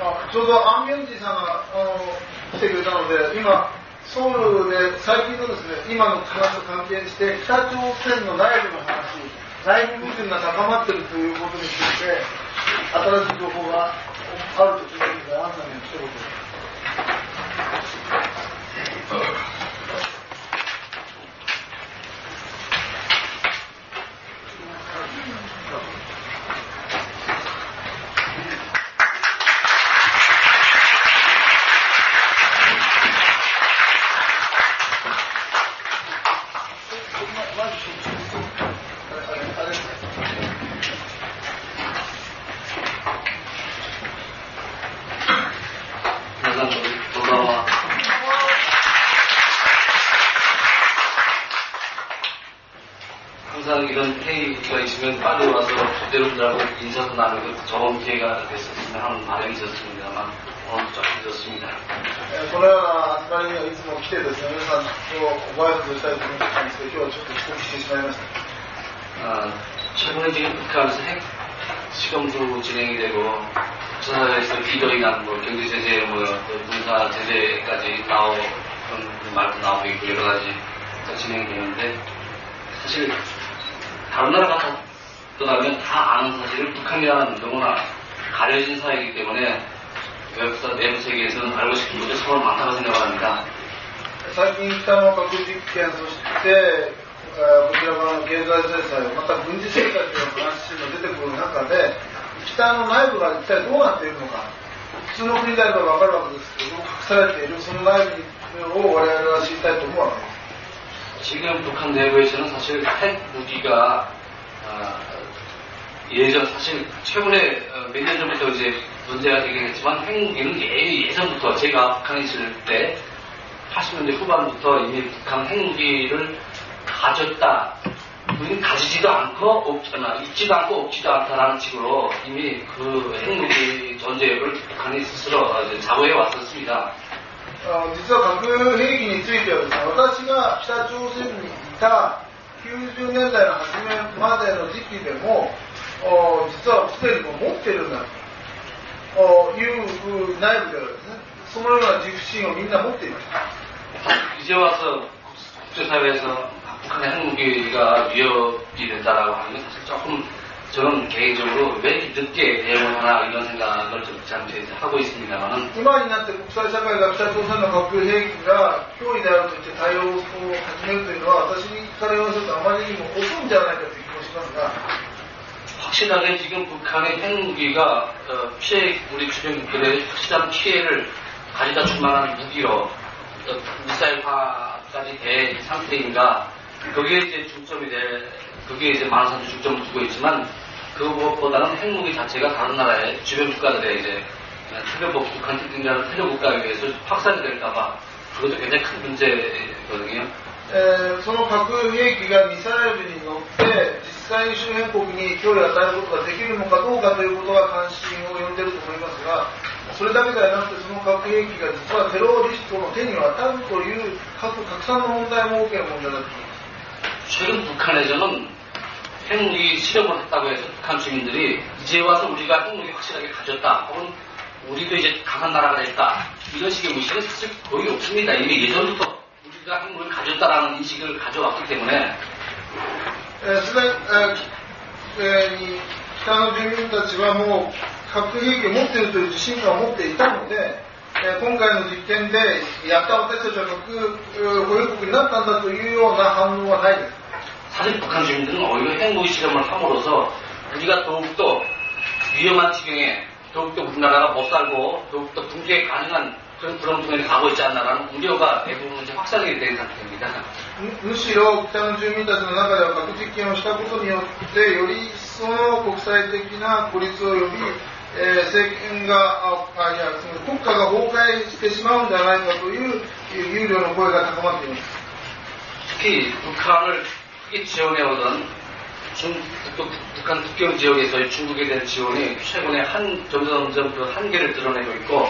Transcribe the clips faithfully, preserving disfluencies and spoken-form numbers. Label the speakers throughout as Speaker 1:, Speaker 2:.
Speaker 1: あちょうどアン・ミョンジーさんがあの来てくれたので、今、ソウルで最近のですね、今の話と関係して、北朝鮮の内部の話、内部矛盾が高まっているということについて、新しい情報があると聞いているので、アンさんに一言。
Speaker 2: 항상 이런 회의가 있으면 빨리 와서 여러분들하고 인사도 나누고 좋은 기회가 됐었으면 하는 바람이 있었습니다만 오늘 좀 늦었습니다.
Speaker 1: このような集まりにはいつも来てですね、皆さんとご挨拶したいと思ってたんですけど、今日はちょっと遅刻してしまいました。
Speaker 2: 아, 최근에 지금 북한에서 핵 시험도 진행이 되고 국제사회에서 비도이나 뭐 경제 제재, 뭐 군사 제재까지 나오 그런 말도 나오고 있고 여러 가지 진행이 되는데 사실 다른 나라가 다 떠나면 다 아는 사실을 북한이라는 너무나 가려진 사회이기 때문에 외국사 내부 세계에서는 알고 싶은 것이 서로 많다고 생각합니다.
Speaker 1: 最近北の核実験、そしてこちら側の経済制裁、また軍事制裁という話が出てくる中で、北の内部が一体どうなっているのか、普通の国であれば分かるわけですけど、隠されているその内部を我々は知りたいと思うわけです。
Speaker 2: 지금 북한 내부에서는 사실 핵 무기가 어, 예전 사실 최근에 어, 몇 년 전부터 이제 문제가 되긴 했지만 핵 무기는 예, 예전부터 제가 북한에 있을 때 팔십 년대 후반부터 이미 북한 핵 무기를 가졌다. 우리는 가지지도 않고 없잖아, 있지도 않고 없지도 않다라는 식으로 이미 그 핵 무기 존재 여부를 북한이 스스로 자부해 왔었습니다.
Speaker 1: 実は核兵器についてはですね、私が北朝鮮にいたきゅうじゅうねんだいの初めまでの時期でも実はすでに持っているんだという内部ではですね、そのような自負心をみんな持っていました。
Speaker 2: 이제 와서 국제사회에서 북한의 핵무기가 위협이 된다라고 하는 건 사실 조금 저는 개인적으로 왜 늦게 대응을 하나 이런 생각을 좀 잠시 하고 있습니다만은
Speaker 1: 今になって国際社会が北朝鮮の核兵器が脅威であると言って対応を始めるというのは私から言わせるとあまりにも遅いんじゃないかという気もしますが
Speaker 2: 확실하게 지금 북한의 핵무기가 어, 피해 우리 주변국들의 확실한 피해를 가져다 줄 만한 무기로 어, 미사일화까지 된 상태인가 거기에 이제 중점이 돼 그게 이제 많은 사람들이 중점을 두고 있지만 그것보다는 핵무기 자체가 다른 나라의 주변 국가들의 이제 태교국, 북한 특징자는 태교 국가에 의해서 확산이 될까봐 그것도 굉장히 큰 문제거든요.
Speaker 1: その核兵器がミサイルに乗って実際に周辺国に脅威を与えることができるのかどうかということが関心を呼んでいると思いますが、それだけではなくてその核兵器が実はテロリストの手に渡るという核拡散の問題も大きな問題だと思います。
Speaker 2: 최근 북한에서는 핵무기 실험을 했다고 해서 북한 주민들이 이제 와서 우리가 핵무기 확실하게 가졌다 혹은 우리도 이제 강한 나라가 됐다 이런 식의 의식은 사실 거의 없습니다. 이미 예전부터 우리가 핵무기를 가졌다라는 인식을 가져왔기 때문에
Speaker 1: すでに北の住民たちはもう核兵器を持っているという自信感を持っていたので今回の実験でやった私たちは核保有国になったんだというような反応はないです。
Speaker 2: 사실 북한 주민들은 오히려 핵무기 실험을 함으로써 우리가 더욱더 위험한 지경에 더욱더 우리나라가 못 살고 더욱더 붕괴 가능한 그런 구렁텅이를 가고 있지 않나라는 우려가 대부분 이제 확산이 된 상태입니다.
Speaker 1: むしろ北の住民たちの中では核実験をしたことによってより一層の国際的な孤立を呼び、えー、政権があいやその国家が崩壊してしまうんじゃないかという憂慮の声が高まっています。
Speaker 2: 특히 북한을 크게 지원해오던 중, 북, 북한 국경 지역에서의 중국에 대한 지원이 최근에 한, 점점 점점 그 한계를 드러내고 있고,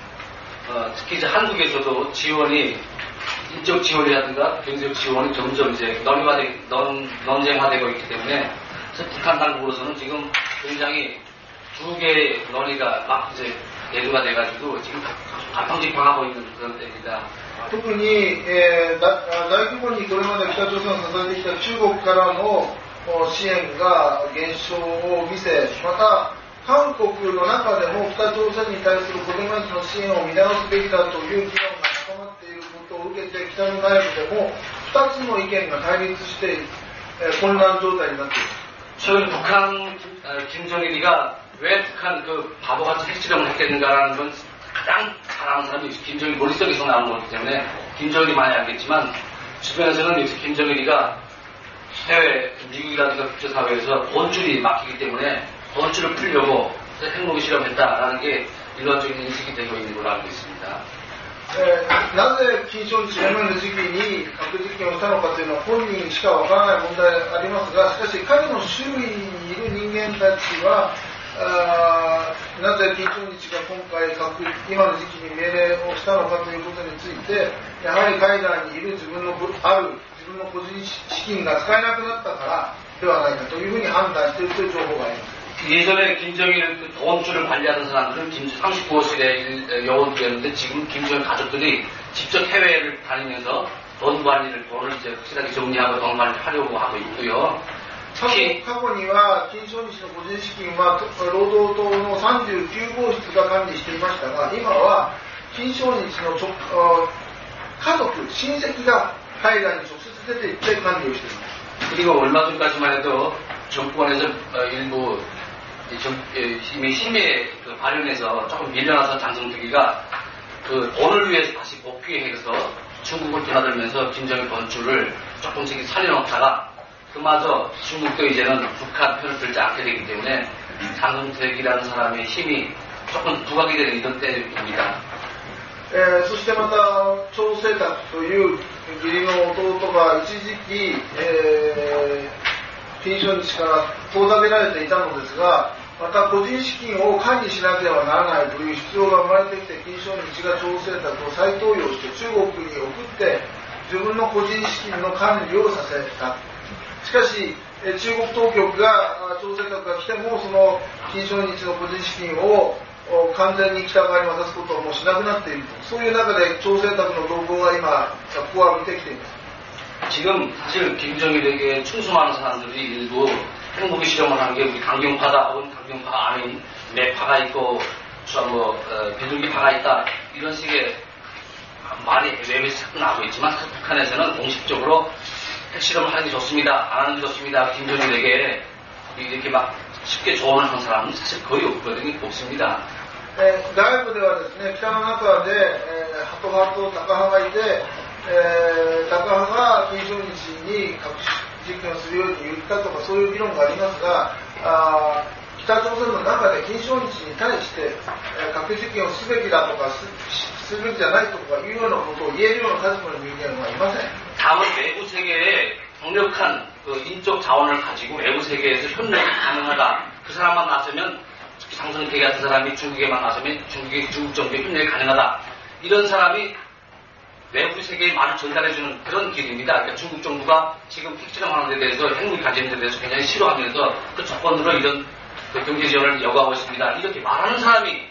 Speaker 2: 어, 특히 이제 한국에서도 지원이, 인적 지원이라든가 경제적 지원이 점점 이제 논의화되, 논, 논쟁화되고 있기 때문에, 그래서 북한 당국으로서는 지금 굉장히 두 개의 논의가 막 이제 대두가 돼가지고 지금 갈팡질팡하고 있는 그런 때입니다.
Speaker 1: 特に、えー、だ大規模にこれまで北朝鮮を支えてきた中国からの支援が減少を見せ、また韓国の中でも北朝鮮に対するこれまでの支援を見直すべきだという議論が高まっていることを受けて、北の内部でもふたつの意見が対立して、えー、混乱状態になっています。
Speaker 2: 최근 북한 김정일이가 왜 북한 그 바보같이 핵실험을 했겠는가라는 건 가장 잘 아는 사람이 김정일 머릿속에서 나온 거기 때문에 김정일이 많이 알겠지만 주변에서는 김정일이가 해외 미국이라든가 국제사회에서 돈줄이 막히기 때문에 돈줄을 풀려고 핵무기 실험했다라는 게 일반적인 인식이 되고 있는 걸로 알고 있습니다.
Speaker 1: えー、なぜ金正日のの時期に核実験をしたのかというのは本人しかわからない問題がありますが、しかし彼の周囲にいる人間たちはあなぜ金正日が今回核今の時期に命令をしたのかということについて、やはり海外にいる自分のある自分の個人資金が使えなくなったからではないかというふうに判断しているという情報があります。
Speaker 2: 예전에 김정일 돈줄을 관리하던 사람들은 삼십구 호실의 요원들이었는데 지금 김정일 가족들이 직접 해외를 다니면서 돈 관리를, 돈을 이제 확실하게 정리하고 돈 관리를 하려고 하고 있고요.
Speaker 1: 過去には金正日の個人資金は労働党のさんじゅうきゅうごうしつが管理していましたが、今は金正日の家族、親戚が海外に直接出て行って管理をしています。
Speaker 2: 그리고 얼마 전까지만 해도 정권에서 일부 이미 힘에 그 발현해서 조금 밀려나서 장성택이가 그 돈을 위해서 다시 복귀해서 중국을 드나들면서 김정일 돈줄을 조금씩 살려놓다가 그마저 중국도 이제는 북한 편을 들지 않게 되기 때문에 장성택이라는 사람의 힘이 조금 부각이 되는 이런 때입니다.
Speaker 1: えー、そしてまた張世卓という義理の弟が一時期、えー、金正日から遠ざけられていたのですが、また個人資金を管理しなければならないという必要が生まれてきて、金正日が張世卓を再登用して中国に送って自分の個人資金の管理をさせた。しかし中国当局が張世卓が来てもその金正日の個人資金を完全に北側に渡すことをもうしなくなっている。そういう中で張世卓の動向が今脚光を浴びてきています。
Speaker 2: 지금 사실 김정일에게 충성하는 사람들이 일부 핵무기 실험을 하는 게 우리 강경파다 혹은 강경파가 아닌 매파가 있고 뭐 어, 비둘기파가 있다 이런 식의 말이 외부에서 자꾸 나오고 있지만 북한에서는 공식적으로 핵실험을 하는 게 좋습니다, 안 하는 게 좋습니다. 김정일에게 이렇게 막 쉽게 조언을 하는 사람은 사실 거의 없거든요. 없습니다.
Speaker 1: 外部ではですね、北の中で、えー、ハト派とタカ派がいて、えー、タカ派が金正日に核実験をするように言ったとかそういう議論がありますが、あ北朝鮮の中で金正日に対して、えー、核実験をすべきだとか す, するべきじゃないとかいうようなことを言えるような立場の人間はいません。
Speaker 2: 다음은 외부 세계에 강력한 그 인적 자원을 가지고 외부 세계에서 협력이 가능하다. 그 사람만 나서면 장성택 같은 사람이 중국에만 나서면 중국의 중국 정부에 협력이 가능하다. 이런 사람이 외부 세계에 말을 전달해주는 그런 길입니다. 그러니까 중국 정부가 지금 핵실험하는 데 대해서 핵무기 가지는 데 대해서 굉장히 싫어하면서 그 조건으로 이런 그 경제 지원을 요구하고 있습니다. 이렇게 말하는 사람이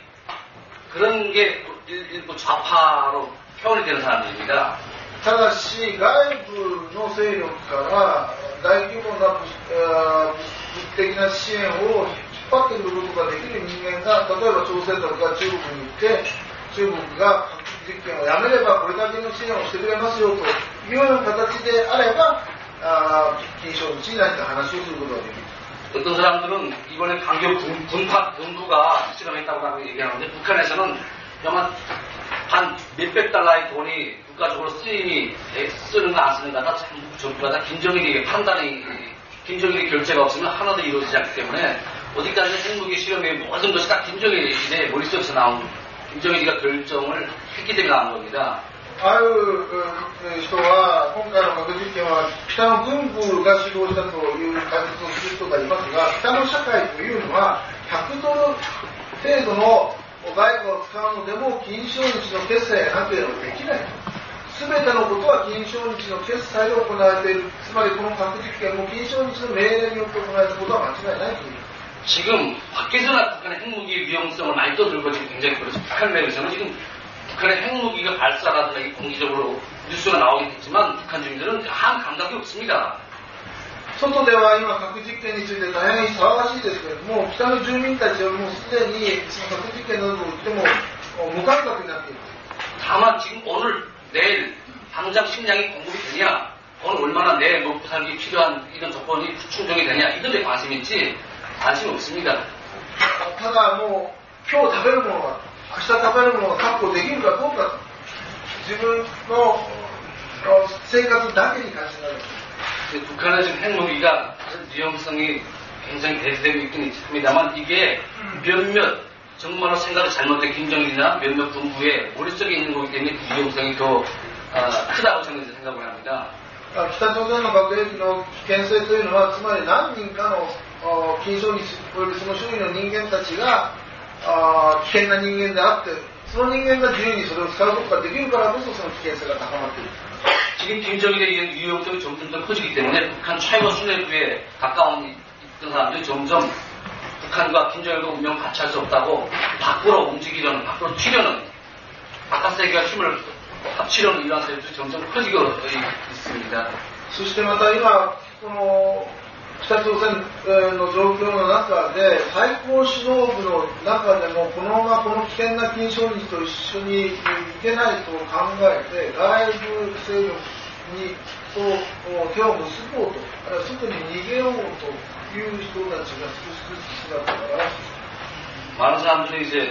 Speaker 2: 그런 게 일부 좌파로 표현이 되는 사람들입니다.
Speaker 1: ただし外部の勢力から大規模な物的な支援を引っ張ってくることができる人間が例えば朝鮮とか中国に行って中国が核実験をやめればこれだけの支援をしてくれますよというような形であれば金正日に何か話をすることができる。
Speaker 2: 어떤 사람들은 이번에 강경 군, 군파, 군부가 실험했다고 얘기하는데 북한에서는 아마 한 몇백 달러의 돈이 국가적으로 쓰임이 쓰는 거 안 쓰는가가 전부가 다 김정일에게 판단이 김정일이 결제가 없으면 하나도 이루어지지 않기 때문에 어디까지 핵무기 실험의 모든 것이 다 김정일의 머릿속에서 나온 김정일이가 결정을 했기 때문에 나온 겁니다.
Speaker 1: ある人は今回の核実験は北の軍部が主導したという解説をする人がいますが、北の社会というのはひゃくドル程度の外貨を使うのでも金正日の決済がなければできない。すべてのことは金正日の決済で行われている。つまりこの核実験も金正日の命令によって行われたことは間違いないという。
Speaker 2: 지금 밖에서나 북한의 핵무기 위험성을 많이 떠들고 지금 굉장히 그렇죠. 북한 내에서는 지금 북한의 핵무기가 발사라든가 공개적으로 뉴스가 나오긴 했지만 북한 주민들은 아무 감각이 없습니다.
Speaker 1: 外では今核実験について大変騒がしいですけれども、北の住民たちはもうすでにその核実験などを言っても無感覚になっている。
Speaker 2: 다만 지금 오늘 내일 당장 식량이 공급이 되냐, 오늘 얼마나 내일 먹고 살기 필요한 이런 조건이 충족이 되냐 이들에 관심이 있지 관심이 없습니다.
Speaker 1: ただもう今日食べるものが明日食べるものが確保できるかどうか、自分の生活だけに関心がある。
Speaker 2: 북한의 지금 핵무기가 위험성이 굉장히 대두되고 있긴 있습니다만 이게 몇몇 정말로 생각이 잘못된 김정일이나 몇몇 군부의 머릿속에 있는 거기 때문에 그 위험성이 더 어, 크다고 저는 생각을 합니다.
Speaker 1: 北朝鮮の核兵器の危険性というのはつまり何人かの金正日およびその周囲の人間たちが危険な人間であってその人間が自由にそれを使うことができるからこそその危険性が高まっている。
Speaker 2: 지금 김정일에 의한 위험성이 점점 더 커지기 때문에 북한 최고 수뇌부에 가까운 있던 사람들이 점점 북한과 김정일과 운명 같이 할 수 없다고 밖으로 움직이려는, 밖으로 튀려는, 바깥 세계와 힘을 합치려는 이러한 세력들이 점점 커지고 있습니다.
Speaker 1: そしてまた今この北朝鮮の状況の中で最高指導部の中でもこのままこの危険な金正日と一緒にいけないと考えて外部勢力にと手を結ぼうと外に逃げようという人たちが少しずつ姿から
Speaker 2: 많은 사람들이 이제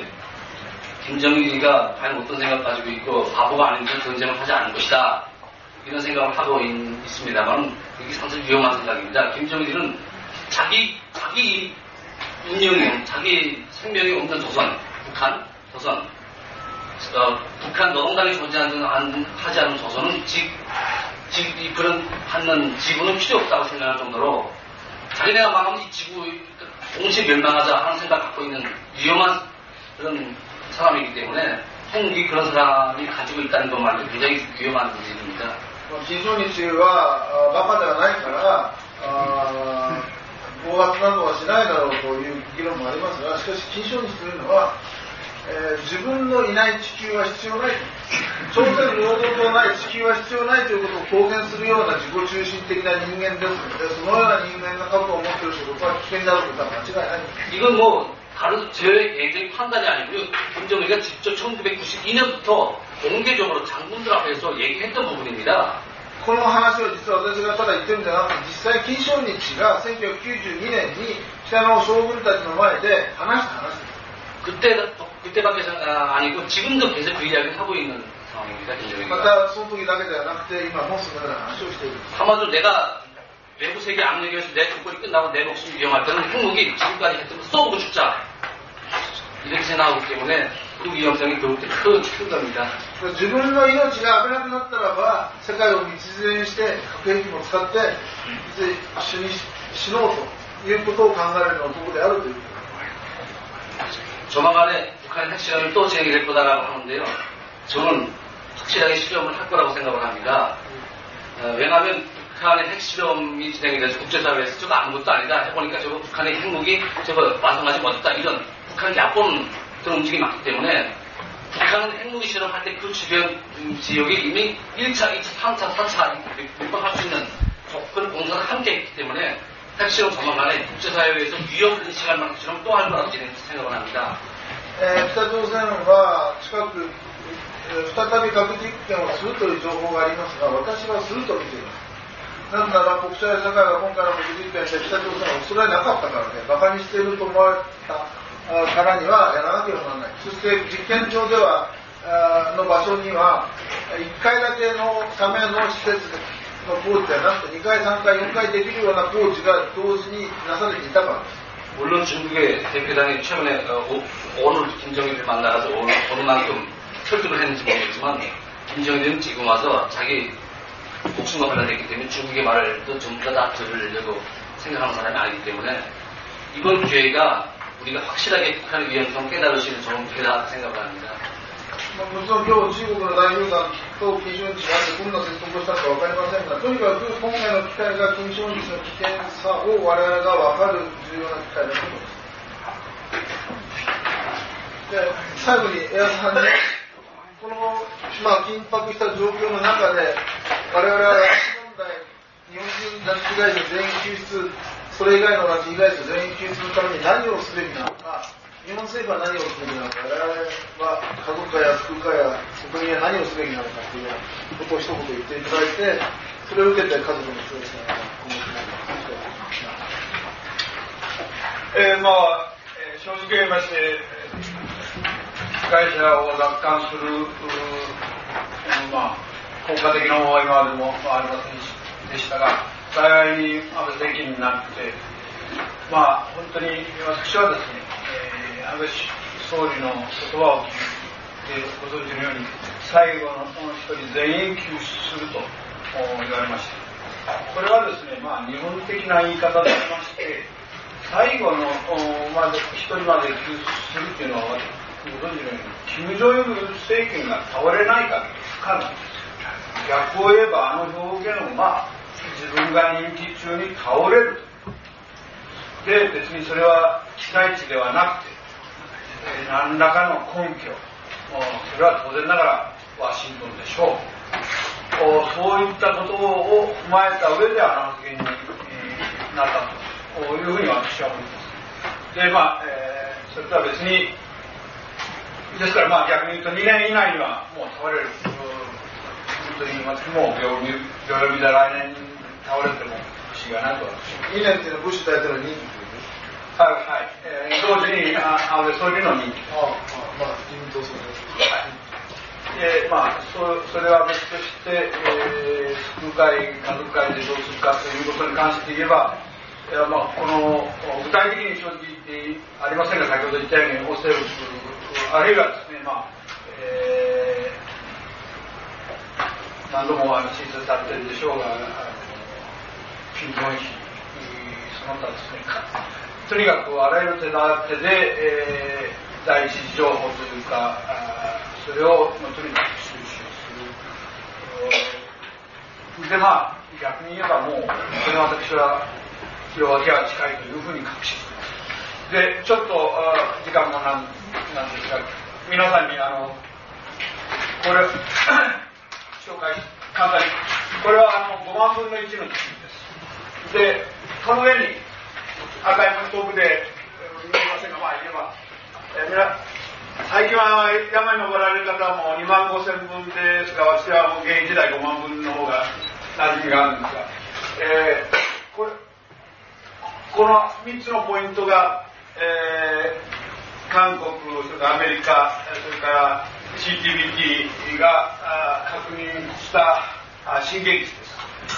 Speaker 2: 김정일이가 과연 어떤 생각 가지고 있고 바보가 아닌 듯 전쟁을 하지 않을 것이다. 이런 생각을 하고 있, 있습니다만 이게 상당히 위험한 생각입니다. 김정일은 자기 자기 운명이 자기 생명이 없는 조선, 북한, 조선, 어, 북한 노동당이 존재하지 않은 조선은 직, 직 그런 하는 지구는 필요 없다고 생각할 정도로 자기네가 망하면 이 지구 동시에 멸망하자 하는 생각 갖고 있는 위험한 그런 사람이기 때문에 핵무기 그런 사람이 가지고 있다는 것만도 굉장히 위험한 일입니다.
Speaker 1: 金正日はバカではないから暴発などはしないだろうという議論もありますが、しかし金正日というのは、えー、自分のいない地球は必要ない朝鮮労働党ない地球は必要ないということを公言するような自己中心的な人間ですので、そのような人間が核を持っているということは危険であることは間違いない。
Speaker 2: 이건 뭐 다른 제 개인적인 판단이 아니고요. 김정일이가 직접 천구백구십이 년부터 공개적으로 장군들 앞에서 얘기했던 부분입니다.
Speaker 1: この話を実は私がただ言ってるんじゃなくて、実際金正日がせんきゅうひゃくきゅうじゅうにねんに北の将軍たちの前で話した話です。
Speaker 2: 그때 그때밖에 아니고 지금도 계속 그 이야기를 하고 있는 상황입니다. 김정일이가.
Speaker 1: またその時だけではなくて今もそのような話をしている。
Speaker 2: 한마디로 내가 외부 세계 압력에서 내 조건이 끝나고 내 목숨이 위험할 때는 핵무기 지금까지 했던 거 쏘고 죽자. 이렇게 생각하기 때문에 그 위험성이 더욱 큰, 큰 겁니다.
Speaker 1: 自分の命が危なくなったらば世界を道連れにして核兵器も使って一緒に死のうということを考える男であるということ。
Speaker 2: 조만간에 북한의 핵실험이 또 진행이 될 거다라고 하는데요. 저는 확실하게 실험을 할 거라고 생각을 합니다. 어, 왜냐하면 북한의 핵실험이 진행이 돼서 국제사회에서 저거 아무것도 아니다 해보니까 저거 북한의 핵무기 저거 완성하지 못했다 이런 북한 야본 그런 움직임이 많기 때문에 북한은 핵무기 실험할 때 그 주변 지역에 이미 일 차, 이 차, 삼 차, 사 차 몇 번 할 수 있는 그런 공사가 함께 있기 때문에 핵실험 조만간에 국제사회에서 위험 인식할 만큼 실험 또 할 거라고 생각을 합니다.
Speaker 1: えー、北朝鮮は近く、えー、再び核実験をするという情報がありますが、私はすると見ています。なぜなら国際社会が今回の核実験で北朝鮮を恐れなかったからで、馬鹿にしていると思われたからにはやらなければならない。そして実験場ではの場所にはいっかいだけのための施設の工事ではなくてにかい、さんかい、よんかいできるような工事が同時になされていたからです。
Speaker 2: 물론 중국의 대표당이 최근에 어, 오늘 김정일을 만나서 오늘 어느 만큼 설득을 했는지 모르겠지만 김정일은 지금 와서 자기 목숨과 관련됐기 때문에 중국의 말을 또 전부 다 들으려고 생각하는 사람이 아니기 때문에 이번 기회가 우리가 확실하게 북한의 위험성을 깨달을 수 있는 좋은 기회다 생각을 합니다.
Speaker 1: もちろん今日中国の代表団と金正日がどんな説得をしたか分かりませんが、とにかく今回の機会が金正日の危険さを我々が分かる重要な機会だと思います。 で最後に江田さんにこの、まあ、緊迫した状況の中で我々は拉致問題、日本人拉致被害者全員救出、それ以外の拉致被害者全員救出のために何をすべきなのか、日本政府は何をすべきなのか、我々は家族会や福岡や国民は何をすべきなのかということを一言言っていただいて、それを受けて家族の人ですね、思っています。
Speaker 3: えー、まあ、えー、正直言いまして、被害者を奪還する、まあ、効果的な方は今までもありませんでしたが、幸いに安倍政権になって、まあ、本当に私はですね、えー、安倍総理の言葉を聞いてご存知のように、最後の一人全員救出すると言われました。これはですね、まあ、日本的な言い方でありまして、最後のまで一人まで救出するっていうのは、ご存知のように、キム・ジョンイル政権が倒れない限り不可能です。逆を言えば、あの表現は、自分が任期中に倒れる。で、別にそれは期待値ではなくて、えー、何らかの根拠、それは当然ながらワシントンでしょう。そういったことを踏まえた上であの発言に、えー、なったというふうに私は思います。で、まあ、えー、それとは別に、ですからまあ逆に言うとにねん以内にはもう倒れると言いますけども、秒読みで来年倒れても不思議がないと私は。
Speaker 1: にねんっていうのはブッシュ大統領の任期ですね。
Speaker 3: はい、はい。えー、同時に安倍総理の任期。
Speaker 1: ああ、まあ、自民党総理です。
Speaker 3: はい。えー、まあそ、それは別として、えー、救う会、家族会でどうするかということに関して言えば、いやまあ、この具体的に正直言ってありませんが、先ほど言ったように、政府、あるいはですね、まあ、えー、何度も申請されているでしょうが、金正恩氏、その他ですね、とにかくあらゆる手立てで、えー、第一次情報というか、それをとにかく収集する。で、まあ、逆に言えばもう、それは私は、夜明けは近いというふうに確信。で、ちょっと時間もなんなんですが、皆さんにあの、これ、紹介、簡単に。これはあのごまんぶんのいちの地図です。で、この上に赤い文字遠くで見えませんが、まあ言えば、えー、皆最近は山に登られる方はもうにまんごせんぶんですが、私はもう現役時代ごまんぶんの方が馴染みがあるんですが、えー、これ、このみっつのポイントが、えー、韓国、それからアメリカ、それから シーティービーティー が確認した震源地です。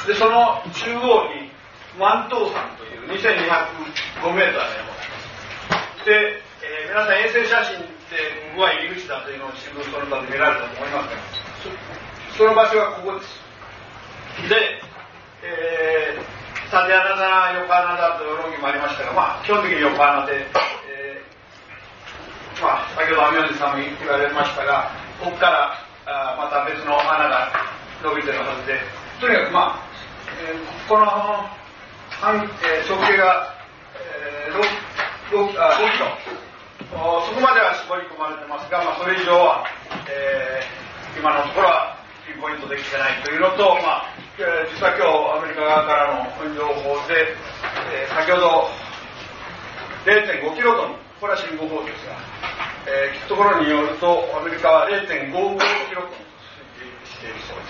Speaker 3: で、その中央にワントー山というにせんにひゃくごメートルの山があります。で、えー、皆さん衛星写真でここが入り口だというのを新聞その他で見られたと思いますが、そ, その場所はここです。で、えー、縦穴だ、横穴だという論議もありましたが、まあ、基本的に横穴で、えー、まあ、先ほど網尾さんも言われましたが、ここからあまた別の穴が伸びてるはずで、とにかくまあ、えー、この半、えー、直径が、えー、ろくキロ、そこまでは絞り込まれてますが、まあ、それ以上は、えー、今のところはピンポイントできてないというのと、まあ、実は今日アメリカ側からの情報で、えー、先ほど れいてんごキロトン、これは新聞報ですが、えー、聞くところによるとアメリカは れいてんごごキロトンと推定しているそうです。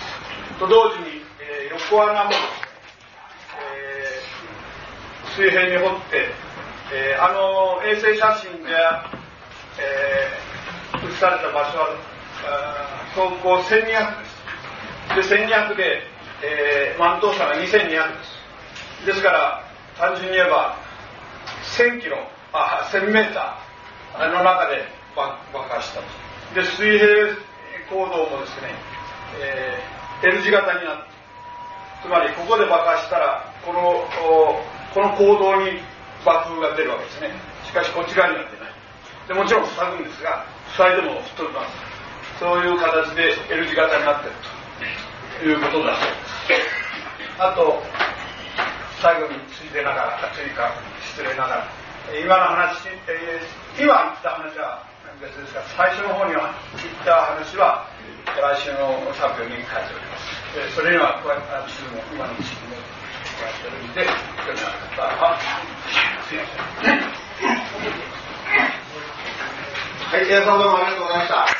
Speaker 3: と同時に、えー、横穴も、えー、水平に掘って、えー、あの衛星写真で、えー、写された場所は標高せんにひゃくです。で、せんにひゃくで、えー、満島山がにせんにひゃくです。ですから、単純に言えば、せんキロ、あ、せんメーターの中で爆破したと。で、水平行動もですね、えー、L 字型になって、つまりここで爆破したら、この、この行動に爆風が出るわけですね。しかしこっち側には出ない。でもちろん塞ぐんですが、塞いでも吹っ飛びます。そういう形で L 字型になっているということだそうです。あと、最後についでながら、というか失礼ながら、今の話、えー今言った話は別ですが、最初の方には言った話は来週の発表に書いております。でそれには地図も今の地図も加えておるので、興味のある方はすいません。
Speaker 1: はい、皆さんどうもありがとうございました。